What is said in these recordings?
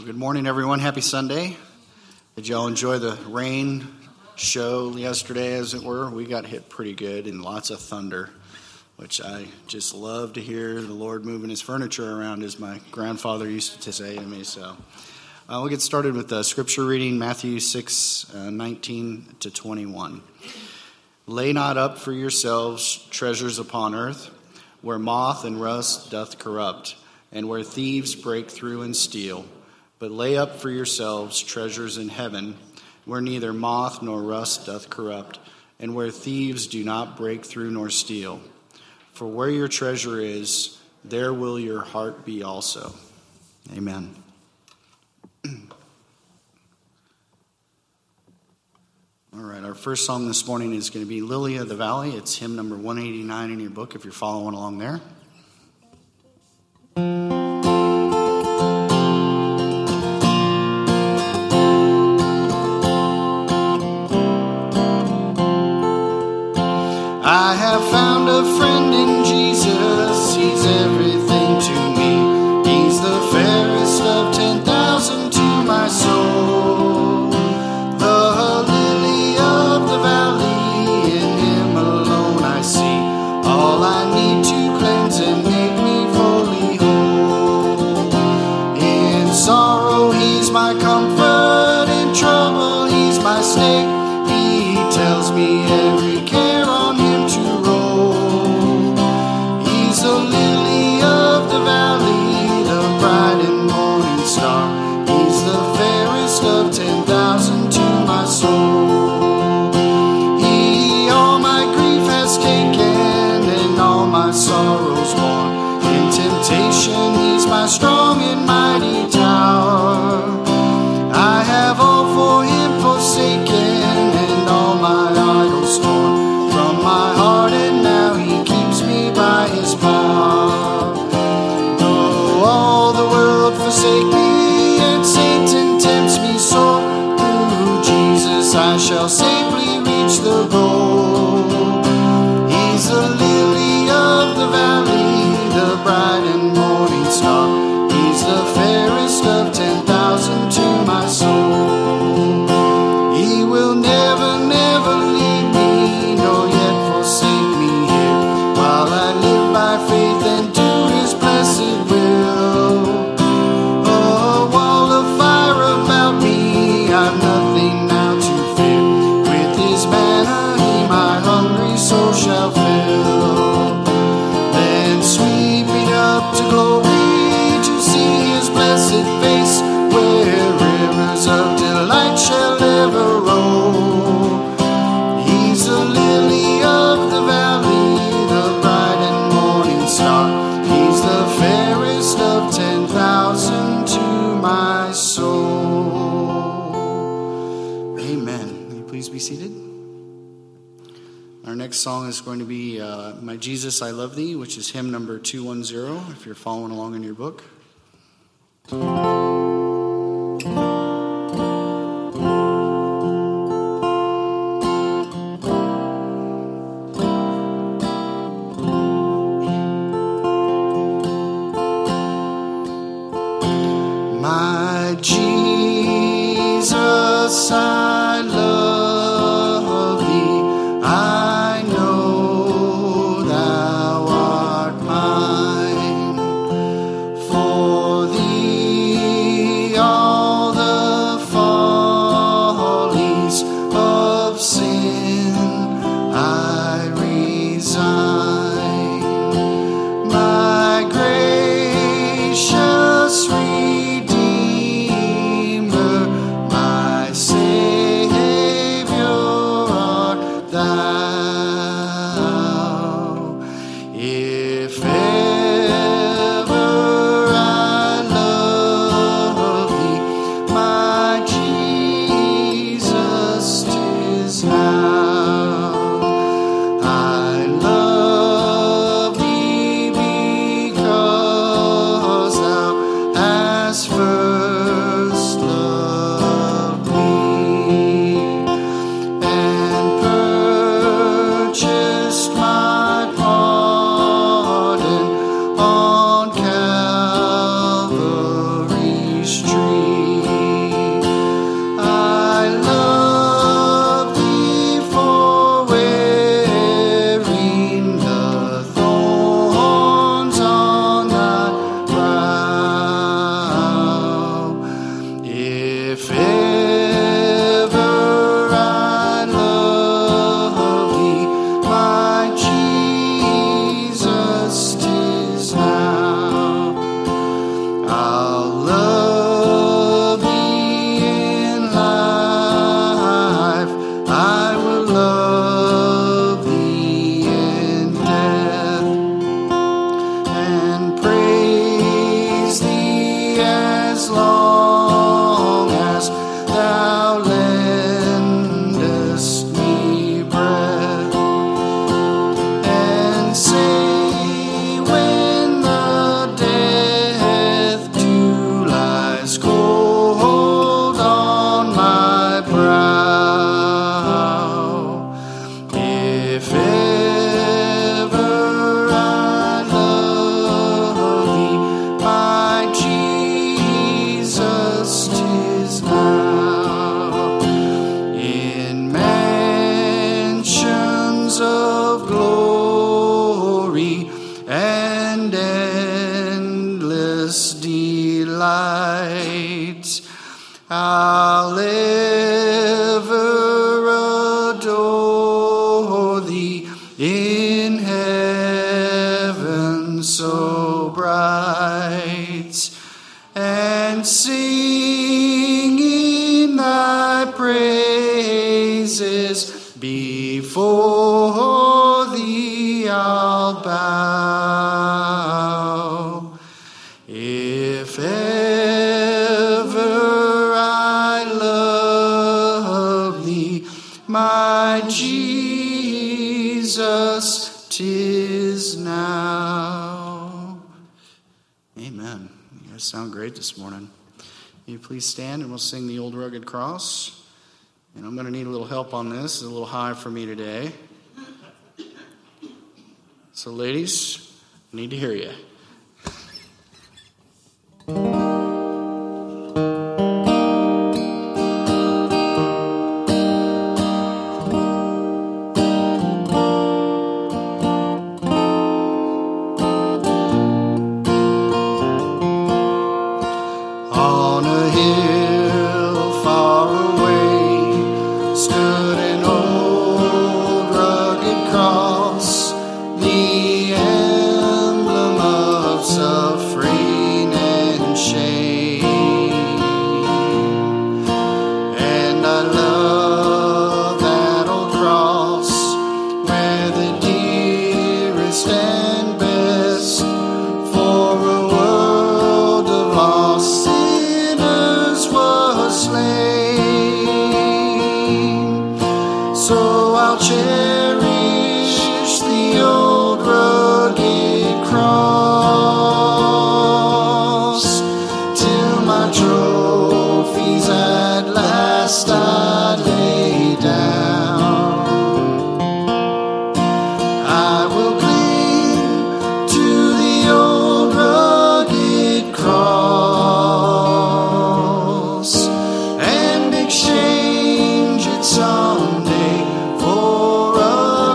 Good morning, everyone. Happy Sunday. Did y'all enjoy the rain show yesterday, as it were? We got hit pretty good and lots of thunder, which I just love to hear the Lord moving his furniture around, as my grandfather used to say to me. So we'll get started with the scripture reading, Matthew 6, 19 to 21. Lay not up for yourselves treasures upon earth, where moth and rust doth corrupt, and where thieves break through and steal. But lay up for yourselves treasures in heaven, where neither moth nor rust doth corrupt, and where thieves do not break through nor steal. For where your treasure is, there will your heart be also. Amen. All right, our first song this morning is going to be Lily of the Valley. It's hymn number 189 in your book, if you're following along there. I have found a friend in Jesus, he's everything to me. He's the fairest of 10,000 to my soul. The lily of the valley, in him alone I see all I need to cleanse and make me fully whole. In sorrow he's my comfort, in trouble he's my stay. He tells me every care on him to roll. He's a lily of the valley, the bright and morning star. He's the fairest of 10,000 to my soul. He all my grief has taken and all my sorrows borne. In temptation he's my strong and mighty tower. I have all for him forsaken, and all my idols torn from my heart, and now he keeps me by his power. Though all the world forsake me, and Satan tempts me sore, through Jesus I shall safely reach the goal. He's the lily of the valley, the bright and morning star. He's the fairest of 10,000 to my soul. He will never, never leave me, nor yet forsake me here, while I live by faith and do his blessed will. A wall of fire about me, I've nothing now to fear. With his manna he my hungry soul shall fill. Then sweep me up to glory, to see his blessed face, where rivers of delight shall ever roll. He's the lily of the valley, the bright and morning star. He's the fairest of 10,000 to my soul. Amen. Will you please be seated? Our next song is going to be My Jesus, I Love Thee, which is hymn number 210, if you're following along in your book. My Jesus, I love thee. I know thou art mine. For thee all the follies of sin I resign. My gracious Redeemer, my Savior. I'll ever adore thee in heaven so bright, and singing thy praises before thee I'll bow. If ever I love thee, my Jesus, 'tis now. Amen. You guys sound great this morning. Will you please stand and we'll sing the Old Rugged Cross. And I'm going to need a little help on this. It's a little high for me today. So ladies, I need to hear you. On a hill far away stood an old rugged cross, the emblem of suffering and shame. And I love that old cross where the dearest and best for a world of lost was slain. So I'll cherish the old rugged cross till my trophies at last I lay down. I will cling to the old rugged cross and exchange it someday for a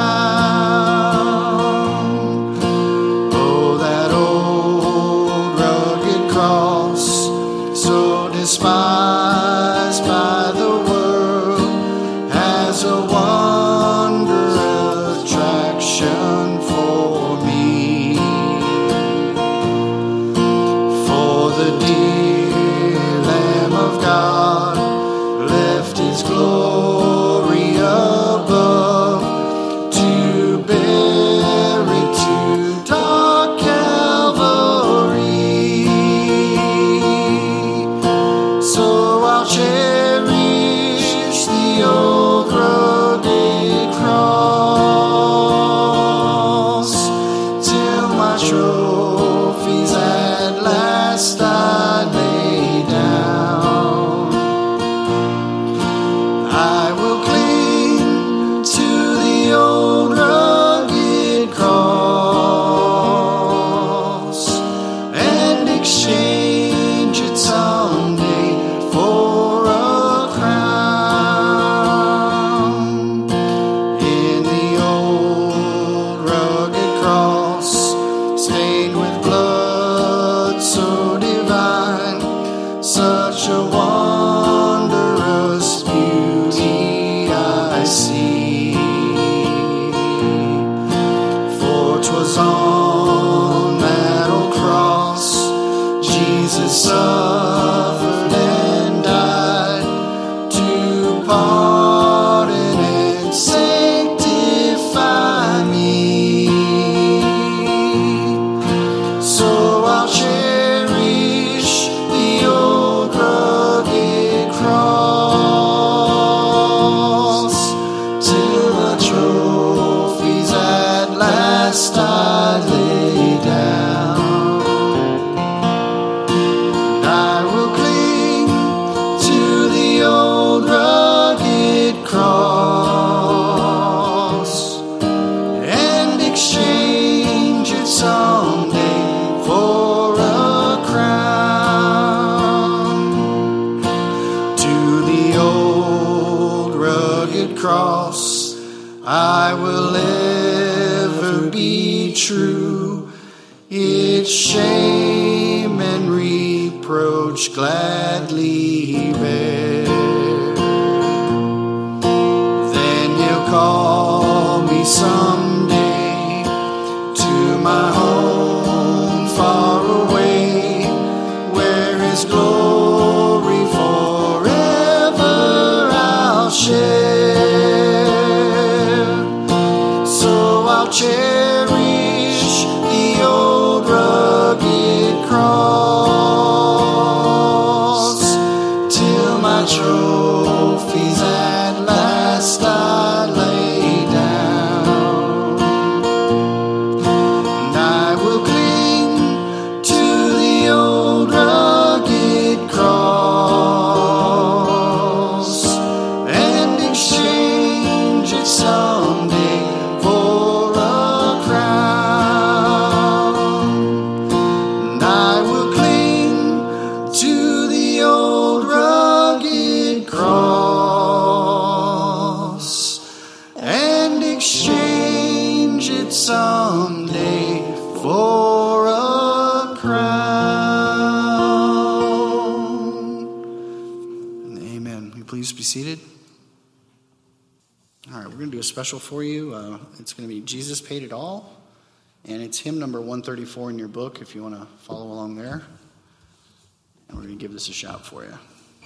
crown. Oh, that old rugged cross, so despised by the world, has a wonder attraction for me. For the dear Lamb of God left his glory above to bear it to dark Calvary. So I'll cherish the old rugged cross till my trophies at last I lay down. I will cling to the old rugged cross and exchange it someday for a crown. In the old rugged cross, stained with blood so divine, such a wondrous beauty I see. For 'twas on that old cross Jesus suffered and died to pardon and sanctify me. So I'll cherish the old rugged cross till the trophies at last I lay down. I will cling to the old rugged cross and exchange it someday for a crown. To the old rugged cross I will ever be true. Its shame and reproach glad gladly bear. Then he'll call me someday to my home far away, where his glory forever I'll share. So I'll cherish the old rugged cross till my trophies at last I lay down. And I will cling to the old rugged cross and exchange it someday for a crown. And I will cling to the old rugged cross and exchange it someday for a crown. Amen. Will you please be seated? All right, we're going to do a special for you. It's going to be Jesus Paid It All, and it's hymn number 134 in your book if you want to follow along there. And we're going to give this a shout for you.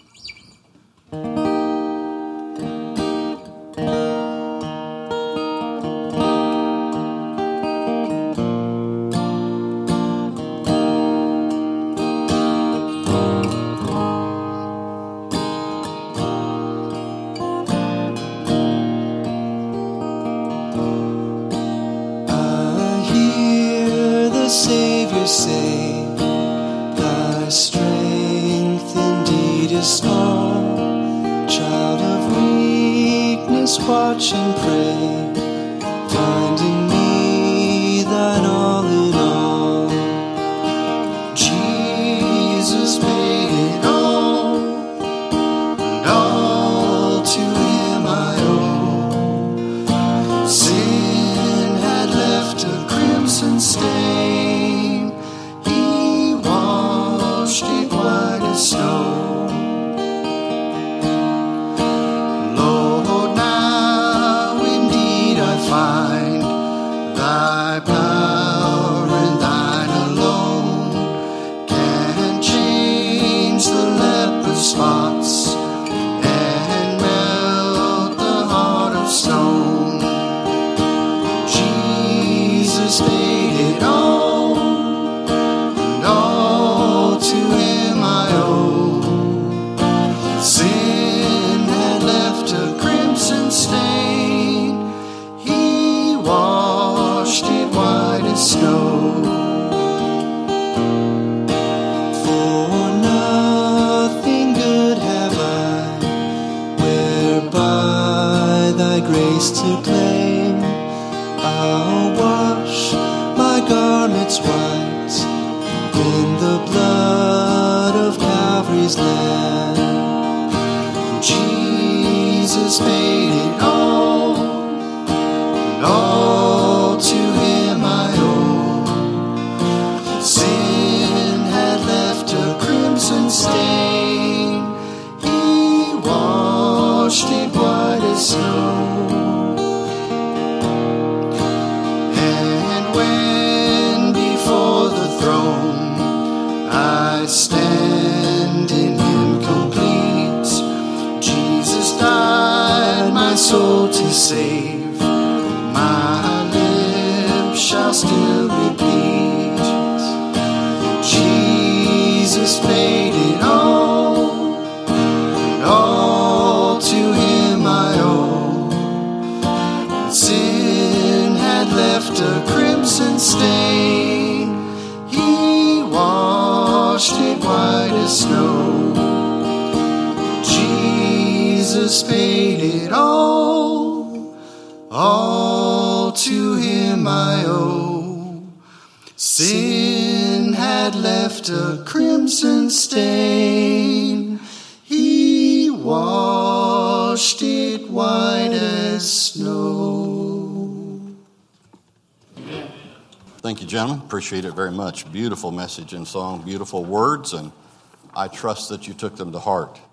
I hear the Savior say, thy strength indeed is small. Child of weakness, watch and pray. Find in me thine all in all. Jesus paid it all, and all to him I owe. Sin had left a crimson stain, he washed it white as snow. Lord, now indeed I find thy power and thine alone can change the leper's spots and melt the heart of stone. Jesus paid it all, and all to him I owe. Sin had left a crimson stain, he washed it white as snow. For nothing good have I, whereby thy grace to claim. I'll wash my garments white in the blood of Calvary's Lamb. Jesus paid it all, and all to him I owe. Sin had left a crimson stain, he washed it white as snow. And when before the throne I stand in him complete, Jesus died my soul to save, my lips shall still repeat. Jesus paid it all, and all to him I owe. Sin had left a crimson stain, he washed it white as snow. Jesus paid it all to him I owe. Sin had left a crimson stain, he washed it white as snow. Thank you, gentlemen. Appreciate it very much. Beautiful message and song, beautiful words, and I trust that you took them to heart.